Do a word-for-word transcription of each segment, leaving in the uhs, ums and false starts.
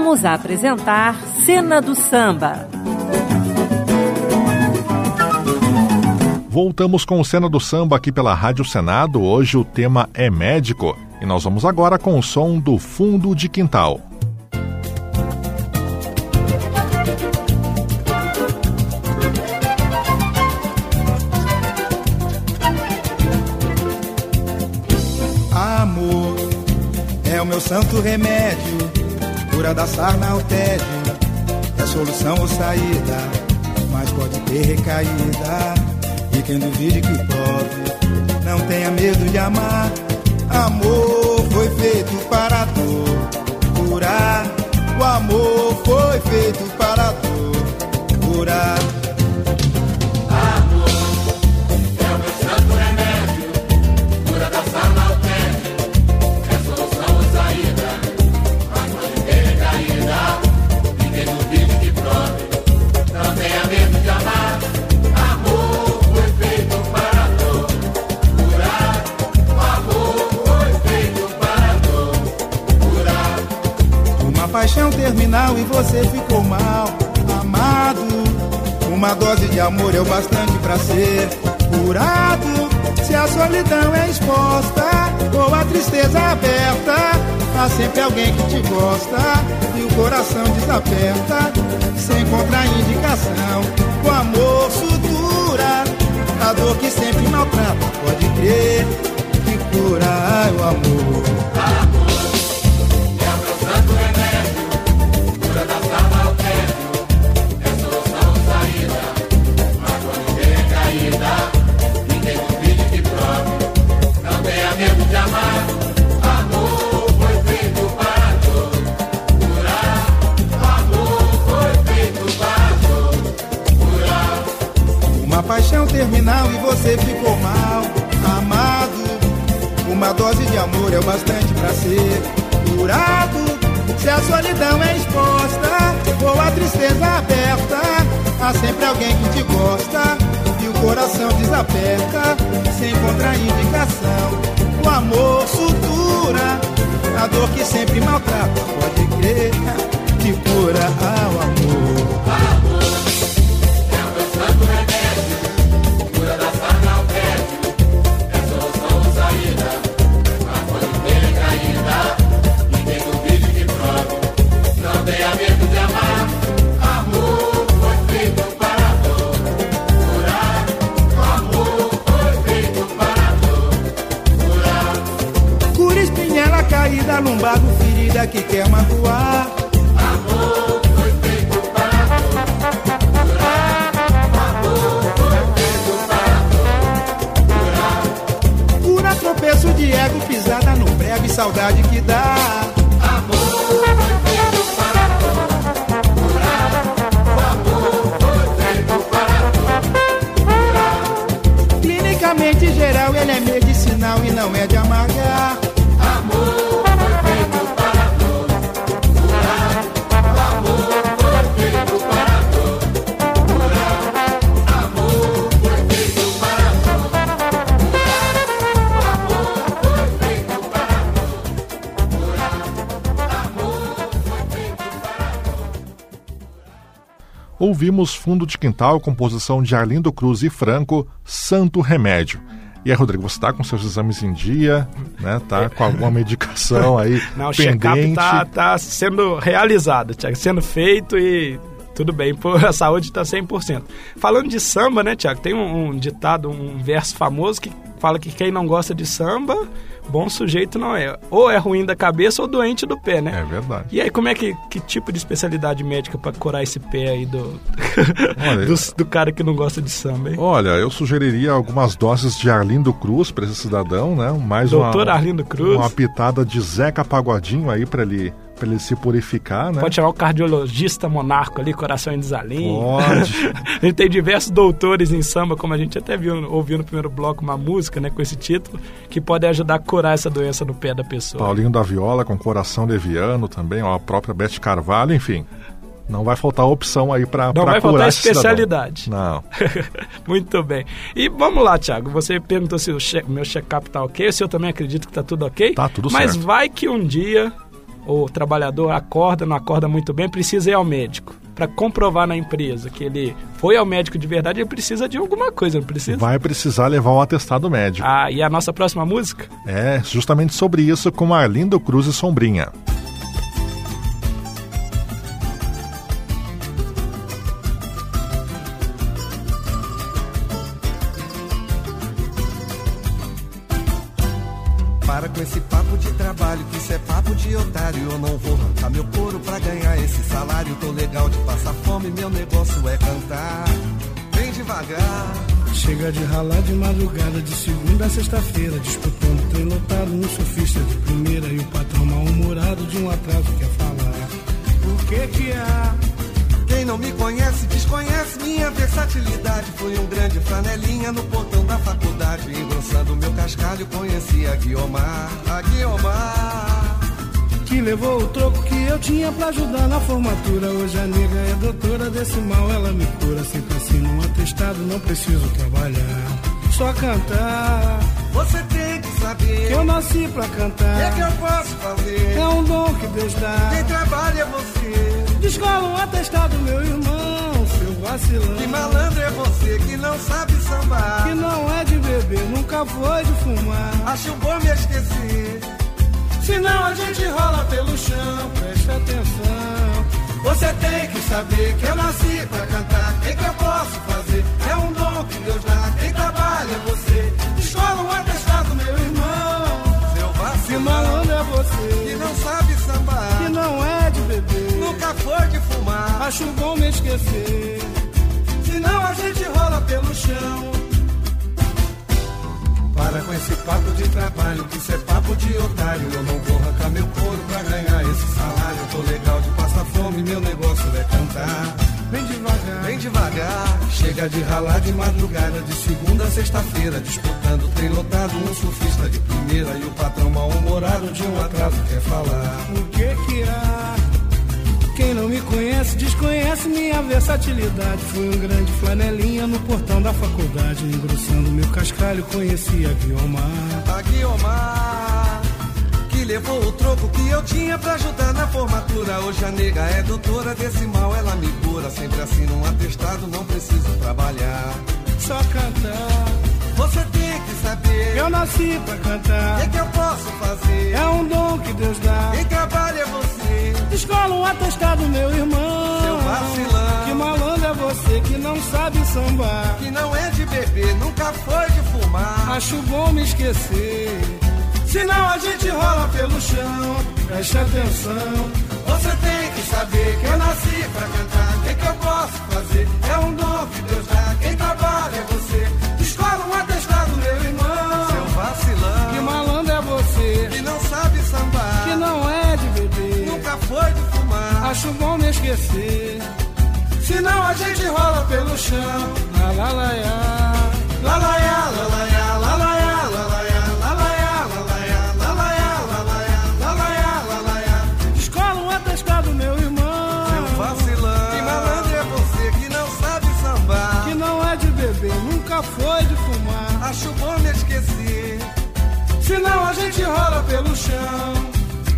Voltamos a apresentar Cena do Samba. Voltamos com o Cena do Samba aqui pela Rádio Senado. Hoje o tema é médico e nós vamos agora com o som do Fundo de Quintal. Amor é o meu santo remédio, cura da sarna ao tédio, é solução ou saída, mas pode ter recaída. E quem duvide que prove, não tenha medo de amar. Amor foi feito para a dor curar. O amor foi feito para a dor curar. Amor é o meu santo remédio, cura da sarna ao tédio, é solução ou saída, mas pode ter recaída. E quem duvide que prove, não tenha medo de amar. Paixão terminal e você ficou mal amado. Uma dose de amor é o bastante pra ser curado. Se a solidão é exposta ou a tristeza aberta, há sempre alguém que te gosta e o coração desaperta. Sem contraindicação, o amor sutura a dor que sempre maltrata. Pode crer que cura. Ai, o amor. Paixão terminal e você ficou mal amado. Uma dose de amor é o bastante pra ser curado. Se a solidão é exposta ou a tristeza aberta, há sempre alguém que te gosta e o coração desaperta. Sem contraindicação, o amor sutura a dor que sempre maltrata. Pode crer que cura ao amor. Amor é o meu santo remédio, da sarna ao tédio, é solução ou saída, mas pode ter recaída. E quem duvide que prove, não tenha medo de amar. Amor foi feito para a dor curar. O amor foi feito para a dor curar. Cura espinhela caída, lumbago ferida que quer magoar. Amor foi feito para a dor curar. Amor foi feito para cura tropeço de ego, pisada no prego e saudade que dá. Amor foi feito para a dor curar. O amor foi feito para a dor curar. Clinicamente geral, ele é medicinal e não é de amargar. Amor foi feito para a dor curar. O amor foi feito para a dor curar. Amor foi feito para a dor curar. Ouvimos Fundo de Quintal, composição de Arlindo Cruz e Franco, Santo Remédio. E aí, Rodrigo, você está com seus exames em dia, né? Tá com alguma medicação aí Não, pendente? o check-up tá, tá sendo realizado, Thiago, sendo feito e tudo bem, a saúde está cem por cento. Falando de samba, né, Thiago, tem um, um ditado, um verso famoso que fala que quem não gosta de samba, bom sujeito não é. Ou é ruim da cabeça ou doente do pé, né? É verdade. E aí, como é que, que tipo de especialidade médica para curar esse pé aí do, Olha, do, do cara que não gosta de samba, hein? Olha, eu sugeriria algumas doses de Arlindo Cruz para esse cidadão, né? Mais Doutor uma, Arlindo Cruz. Uma pitada de Zeca Pagodinho aí para ele, pra ele se purificar, né? Pode chamar o cardiologista monarco ali, coração em desalinho. Pode. A gente tem diversos doutores em samba, como a gente até viu, ouviu no primeiro bloco uma música, né, com esse título, que pode ajudar a curar essa doença no pé da pessoa. Paulinho da Viola com coração leviano também, ó, a própria Beth Carvalho, enfim. Não vai faltar opção aí para curar. Não vai faltar esse especialidade. Cidadão. Não. Muito bem. E vamos lá, Thiago. Você perguntou se o che- meu check-up tá ok. Se eu também acredito que tá tudo ok. Tá tudo Mas certo. vai que um dia o trabalhador acorda, não acorda muito bem, precisa ir ao médico. Para comprovar na empresa que ele foi ao médico de verdade, ele precisa de alguma coisa, não precisa? Vai precisar levar um atestado médico. Ah, e a nossa próxima música? É, justamente sobre isso com Arlindo Cruz e Sombrinha. Para com esse papo de trabalho, que isso é papo de otário. Eu não vou arrancar meu couro pra ganhar esse salário. Tô legal de passar fome, meu negócio é cantar. Vem devagar. Chega de ralar de madrugada, de segunda a sexta-feira, disputando trem lotado, um surfista de primeira e o patrão mal-humorado de um atraso quer falar. O que que há? Quem não me conhece, desconhece minha versatilidade. Fui um grande flanelinha no portão da faculdade. Engrossando meu cascalho, conheci a Guiomar. A Guiomar que levou o troco que eu tinha pra ajudar na formatura. Hoje a nega é doutora, desse mal ela me cura. Sempre assim num atestado, não preciso trabalhar, só cantar. Você tem que saber que eu nasci pra cantar. O que é que eu posso fazer? É um dom que Deus dá. Quem trabalha é você. Descola um atestado, meu irmão, seu vacilão. Que malandro é você que não sabe sambar. Que não é de beber, nunca foi de fumar. Acho bom me esquecer, senão a gente rola pelo chão. Preste atenção. Você tem que saber que eu nasci pra cantar. O que, que eu posso fazer? É um dom que Deus dá. Quem trabalha é você. Descola um atestado, meu irmão, seu vacilão. Que malandro é você que não sabe sambar. Que não é de beber, nunca foi de fumar. Acho bom me esquecer, senão a gente rola pelo chão. Para com esse papo de trabalho, que isso é papo de otário. Eu não vou arrancar meu couro pra ganhar esse salário. Eu tô legal de passar fome, meu negócio é cantar. Vem devagar, vem devagar. Chega de ralar de madrugada, de segunda a sexta-feira, disputando trem lotado, um surfista de primeira e o patrão mal-humorado de um atraso quer falar. O que que há? Quem não me conhece, desconhece minha versatilidade. Fui um grande flanelinha no portão da faculdade. Engrossando meu cascalho, conheci a Guiomar. A Guiomar que levou o troco que eu tinha pra ajudar na formatura. Hoje a nega é doutora, desse mal ela me cura. Sempre assim num atestado, não preciso trabalhar, só cantar. Você tem que saber eu nasci pra cantar. O que, que eu posso fazer? É um dom que Deus dá. Quem trabalha é você. Descola um atestado, meu irmão, seu vacilão. Que malandro é você que não sabe sambar. Que não é de beber, nunca foi de fumar. Acho bom me esquecer, senão a gente rola pelo chão. Preste atenção. Você tem que saber que eu nasci pra cantar. O que, que eu posso fazer? É um dom que Deus dá. Quem trabalha é você. Descola um atestado, meu irmão, seu vacilão. Que malandro é você que não sabe sambar. Que não é de beber, nunca foi de fumar. Acho bom me esquecer, senão a gente rola pelo chão. La la la ya, la la ya, la la ya, la la ya, la la ya, la la ya, la la ya, la la ya, la la ya, la la ya, la la ya. Descola um atestado, meu irmão, seu vacilão. Que malandro é você que não sabe sambar. Que não é de beber, nunca foi de fumar. Acho bom me esquecer, senão a gente rola pelo chão.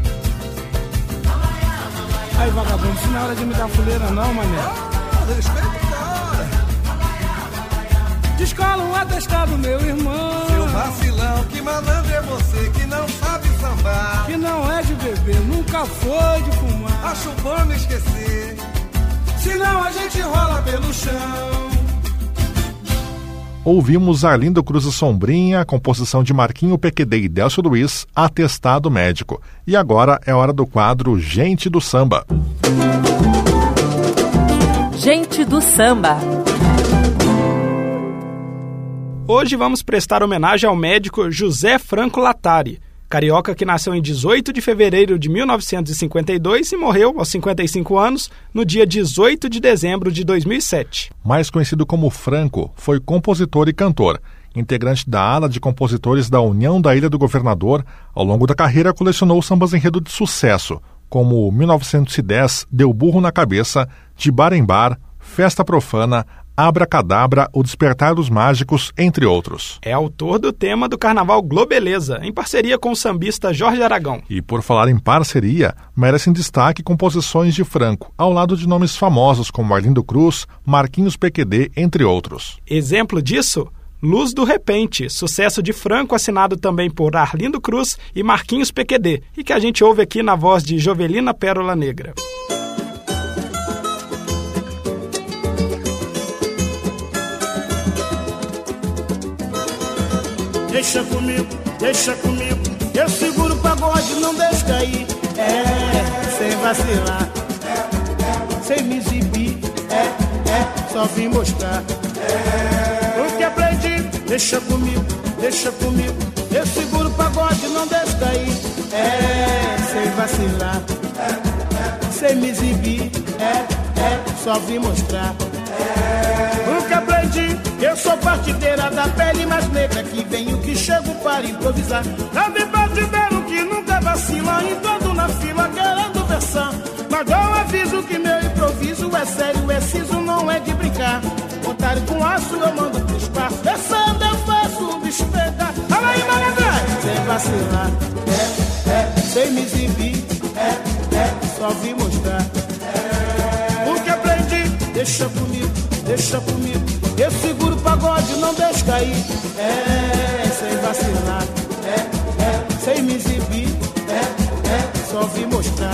Aí, vagabundo, isso não é hora de me dar fuleira não, mané. Oh, respeito da hora. Descola um atestado, meu irmão, seu vacilão. Que malandro é você que não sabe sambar. Que não é de beber, nunca foi de fumar. Acho bom me esquecer, senão a gente rola pelo chão. Ouvimos Arlindo Cruz e Sombrinha, composição de Marquinho P Q D e Delcio Luiz, Atestado Médico. E agora é hora do quadro Gente do Samba. Gente do Samba. Hoje vamos prestar homenagem ao médico José Franco Latari, carioca que nasceu em dezoito de fevereiro de mil novecentos e cinquenta e dois e morreu aos cinquenta e cinco anos no dia dezoito de dezembro de dois mil e sete. Mais conhecido como Franco, foi compositor e cantor. Integrante da ala de compositores da União da Ilha do Governador, ao longo da carreira colecionou sambas enredo de sucesso, como mil novecentos e dez, Deu Burro na Cabeça, De Bar em Bar, Festa Profana, Abracadabra, O Despertar dos Mágicos, entre outros. É autor do tema do Carnaval Globeleza, em parceria com o sambista Jorge Aragão. E por falar em parceria, merecem destaque composições de Franco, ao lado de nomes famosos como Arlindo Cruz, Marquinhos P Q D, entre outros. Exemplo disso? Luz do Repente, sucesso de Franco, assinado também por Arlindo Cruz e Marquinhos P Q D, e que a gente ouve aqui na voz de Jovelina Pérola Negra. Deixa comigo, deixa comigo, eu seguro o pagode, não deixo cair. É, sem vacilar, sem me exibir, é, é, só vim mostrar. O que aprendi, deixa comigo, deixa comigo, eu seguro o pagode, não deixo cair. É, sem vacilar, sem me exibir, é, é, só vim mostrar. O que aprendi, eu sou partideira da pele mais negra, que venho que chego para improvisar. Eu vi partideiro que nunca vacila, em todo na fila querendo versar. Mas eu aviso que meu improviso é sério, é siso, não é de brincar. Otário com aço eu mando pro espaço, versando eu faço o bicho pegar. Olha aí, malandro, sem vacilar, é, é, sem me exibir, é, é, só vim mostrar. O que aprendi, deixa comigo, deixa comigo, eu seguro o pagode, não deixo cair. É, sem vacilar, é, é, sem me exibir, é, é, só vim mostrar.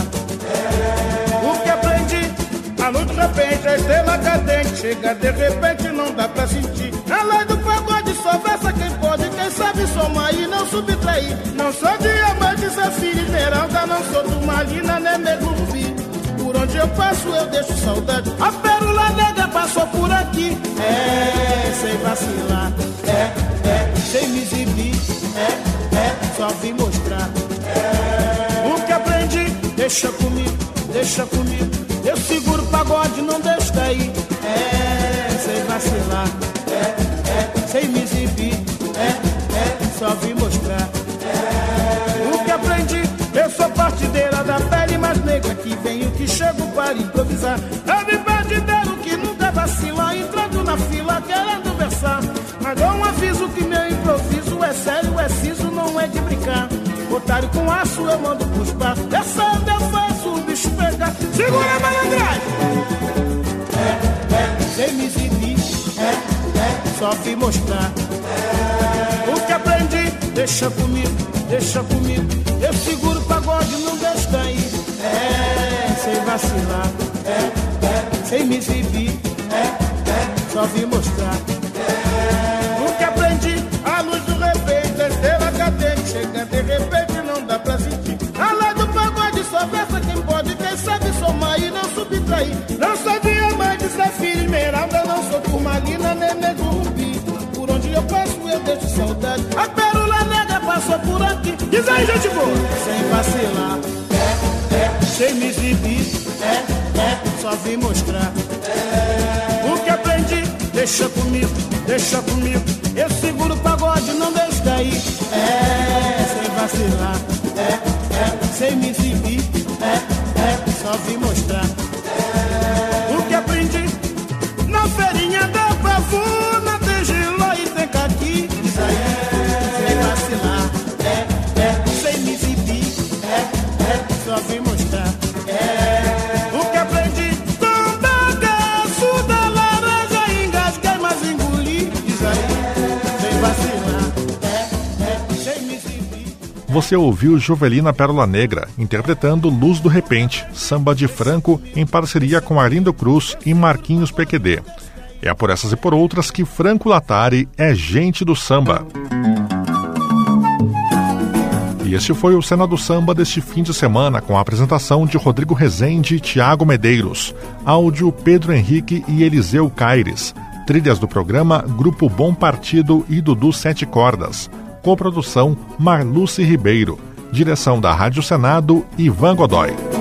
É, o que aprendi, a luz de repente, a estrela cadente, chega de repente, não dá pra sentir. A lei do pagode só versa quem pode, quem sabe somar e não subtrair. Não sou diamante, safira esmeralda, não sou turmalina, nem nego rubi. Por onde eu passo eu deixo saudade, a pérola negra passou por aqui. É, sem vacilar, é, é, sem me exibir, é, é, só vim mostrar. É, o que aprendi, deixa comigo, deixa comigo, eu seguro o pagode, não deixo cair. É, sem vacilar, é, é, sem me exibir, é, é, só vim mostrar. É, o que aprendi, eu sou partideira da pele mais negra, que venho que chego para improvisar. Eu vi partideiro que nunca vacila, entrando na fila querendo versar. Mas dou um aviso que meu improviso é sério, é siso, não é de brincar. Otário com aço eu mando pros passos, versando eu faço o bicho pegar. Segura a malandragem, é, é, sem me exibir, é, é, só vim mostrar. É, o que aprendi, deixa comigo, deixa comigo, eu seguro o pagode, não deixo cair. É, sem vacilar, é, é, sem me exibir, é, é, só vim mostrar. É, o que aprendi, a luz do repente, a estrela cadente, chega de repente, não dá pra sentir. A lei do pagode só versa quem pode, quem sabe somar e não subtrair. Não sou diamante, safira esmeralda, não sou turmalina, nem nego rubi. Por onde eu passo eu deixo saudade, a pérola negra passou por aqui. Diz aí, gente boa, sem vacilar, é, é, sem me exibir, é, é, só vim mostrar. É, o que aprendi, deixa comigo, deixa comigo, eu seguro o pagode, não deixo cair. É, sem vacilar, é, é, sem me exibir, é, é, só vim mostrar. É, o que aprendi, na feirinha da pavuna tem giló e tem caqui. Diz aí, sem vacilar, é, é, sem me exibir, é, é, só vim mostrar. É, o que aprendi, tom da gaço da laranja, engasguei, mas engoli. Diz aí, sem vacilar, é, é, sem me exibir. Você ouviu Jovelina Pérola Negra, interpretando Luz do Repente, samba de Franco, em parceria com Arlindo Cruz e Marquinhos P Q D. É por essas e por outras que Franco Latari é gente do samba. E este foi o Cena do Samba deste fim de semana, com a apresentação de Rodrigo Rezende e Tiago Medeiros, áudio Pedro Henrique e Eliseu Caires, trilhas do programa Grupo Bom Partido e Dudu Sete Cordas, coprodução Marluce Ribeiro, direção da Rádio Senado Ivan Godoy.